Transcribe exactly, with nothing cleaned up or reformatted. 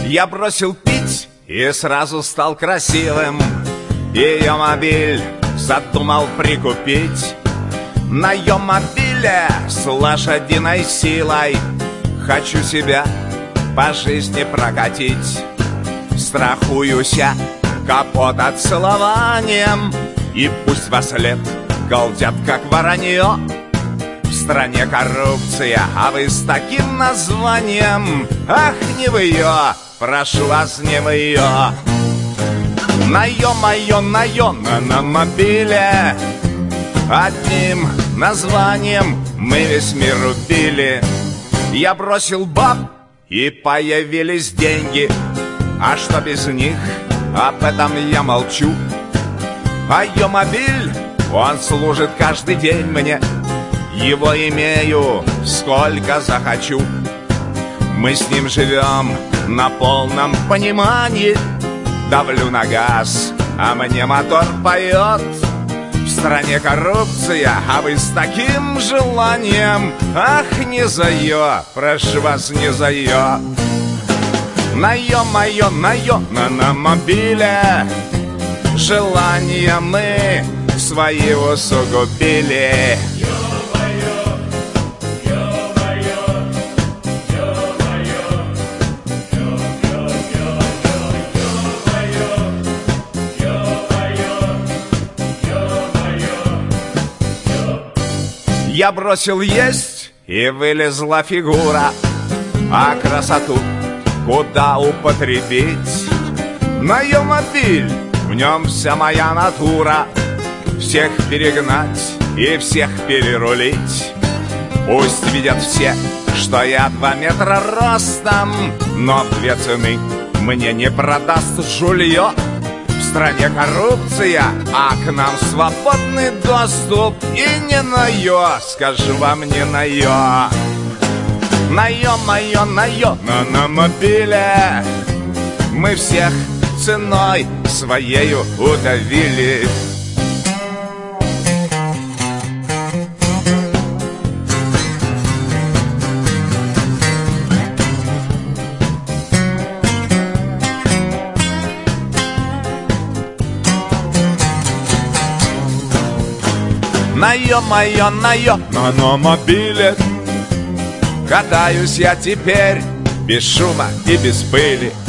Я бросил пить и сразу стал красивым. Ее мобиль задумал прикупить. На ее мобиле с лошадиной силой хочу себя по жизни прокатить. Страхуюсь я капот отцелованием, и пусть во след галдят, как воронье. В стране коррупция, а вы с таким названием. Ах, не вы ее, прошу вас, не вы ее. На ее, мое, на ее, на, на мобиле одним названием мы весь мир убили. Я бросил баб, и появились деньги. А что без них, об этом я молчу. А ее мобиль, он служит каждый день мне. Его имею, сколько захочу. Мы с ним живем на полном понимании. Давлю на газ, а мне мотор поет. В стране коррупция, а вы с таким желанием. Ах, не за ее, прошу вас, не за ее. На ее, мое, на ее, на, на мобиле желания мы свои усугубили. Я бросил есть, и вылезла фигура. А красоту куда употребить? На ее мобиль, в нем вся моя натура. Всех перегнать и всех перерулить. Пусть видят все, что я два метра ростом, но в две цены мне не продаст жулье. В стране коррупция, а к нам свободный доступ. И не на ее, скажу вам, не на ее. На ее, мое, на ее, на, на мобиле мы всех ценой своею удавили. На ее, мое, на ее, на, на мобиле катаюсь я теперь без шума и без пыли.